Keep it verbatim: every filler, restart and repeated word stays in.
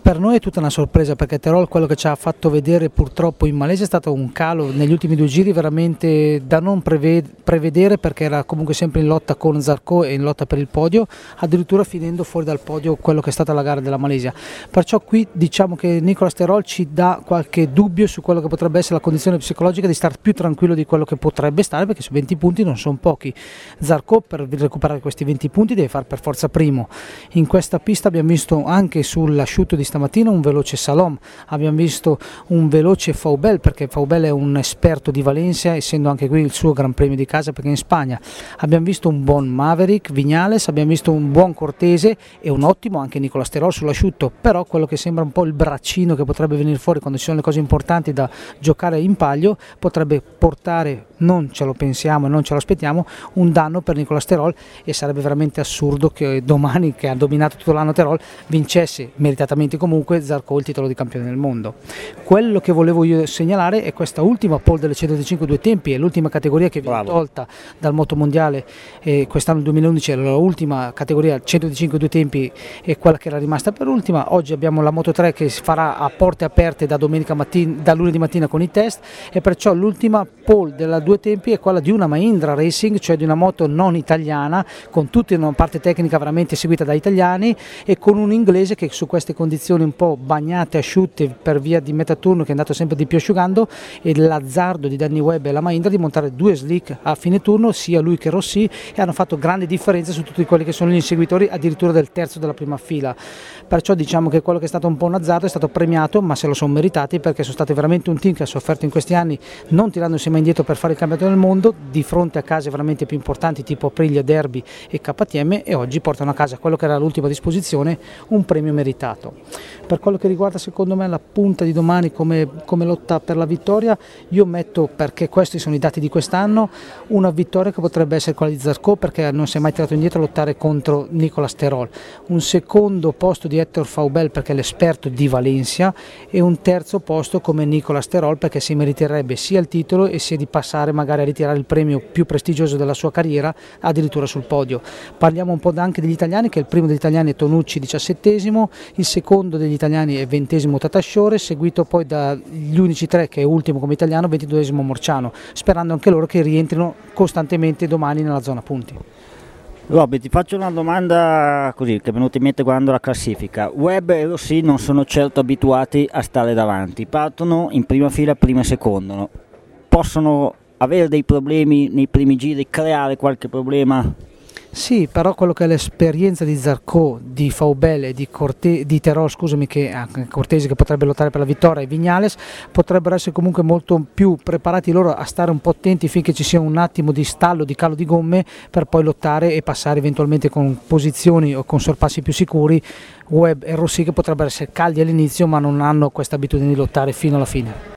Per noi è tutta una sorpresa, perché Terol, quello che ci ha fatto vedere purtroppo in Malesia, è stato un calo negli ultimi due giri veramente da non prevedere, perché era comunque sempre in lotta con Zarco e in lotta per il podio, addirittura finendo fuori dal podio quello che è stata la gara della Malesia. Perciò qui diciamo che Nicolas Terol ci dà qualche dubbio su quello che potrebbe essere la condizione psicologica di stare più tranquillo di quello che potrebbe stare, perché su venti punti non sono pochi. Zarco per recuperare questi venti punti deve fare per forza primo. In questa pista abbiamo visto anche sull'asciutto di stamattina un veloce Salom, abbiamo visto un veloce Faubel, perché Faubel è un esperto di Valencia, essendo anche qui il suo Gran Premio di casa, perché in Spagna abbiamo visto un buon Maverick Viñales, abbiamo visto un buon Cortese e un ottimo anche Nicolas Terol sull'asciutto. Però quello che sembra un po' il braccino che potrebbe venire fuori quando ci sono le cose importanti da giocare in palio potrebbe portare, non ce lo pensiamo e non ce lo aspettiamo, un danno per Nicolas Terol, e sarebbe veramente assurdo che domani, che ha dominato tutto l'anno Terol, vincesse meritatamente comunque Zarco il titolo di campione del mondo. Quello che volevo io segnalare è questa ultima pole delle centoventicinque due tempi, è l'ultima categoria che viene tolta dal motomondiale, e quest'anno il duemilaundici è l'ultima categoria, centoventicinque due tempi è quella che era rimasta per ultima. Oggi abbiamo la Moto tre che si farà a porte aperte da, domenica mattina, da lunedì mattina con i test, e perciò l'ultima pole della due tempi è quella di una Mahindra Racing, cioè di una moto non italiana, con tutta una parte tecnica veramente seguita da italiani, e con un inglese che su queste condizioni un po' bagnate, asciutte per via di metà turno, che è andato sempre di più asciugando, e l'azzardo di Danny Webb e la Mahindra di montare due slick a fine turno, sia lui che Rossi, e hanno fatto grande differenza su tutti quelli che sono gli inseguitori, addirittura del terzo della prima fila. Perciò diciamo che quello che è stato un po' un azzardo è stato premiato, ma se lo sono meritati, perché sono stati veramente un team che ha sofferto in questi anni, non tirandosi mai indietro per fare il campionato del mondo, di fronte a case veramente più importanti tipo Aprilia, Derby e K T M, e oggi portano a casa quello che era l'ultima disposizione, un premio meritato. Per quello che riguarda secondo me la punta di domani come, come lotta per la vittoria, io metto, perché questi sono i dati di quest'anno, una vittoria che potrebbe essere quella di Zarco, perché non si è mai tirato indietro a lottare contro Nicolas Terol, un secondo posto di Héctor Faubel perché è l'esperto di Valencia, e un terzo posto come Nicolas Terol perché si meriterebbe sia il titolo e sia di passare magari a ritirare il premio più prestigioso della sua carriera, addirittura sul podio. Parliamo un po' anche degli italiani, che il primo degli italiani è Tonucci, diciassettesimo, il secondo degli italiani è ventesimo Tata Asciore, seguito poi dagli unici tre, che è ultimo come italiano, ventiduesimo Morciano, sperando anche loro che rientrino costantemente domani nella zona punti. Robby, ti faccio una domanda così che è venuta in mente guardando la classifica. Webb e Rossi non sono certo abituati a stare davanti, partono in prima fila, prima e secondo, possono avere dei problemi nei primi giri, creare qualche problema? Sì, però quello che è l'esperienza di Zarco, di Faubel e di, Corte, di Terol, scusami, che anche Cortese che potrebbe lottare per la vittoria, e Viñales potrebbero essere comunque molto più preparati loro a stare un po' attenti finché ci sia un attimo di stallo, di calo di gomme, per poi lottare e passare eventualmente con posizioni o con sorpassi più sicuri Webb e Rossi, che potrebbero essere caldi all'inizio ma non hanno questa abitudine di lottare fino alla fine.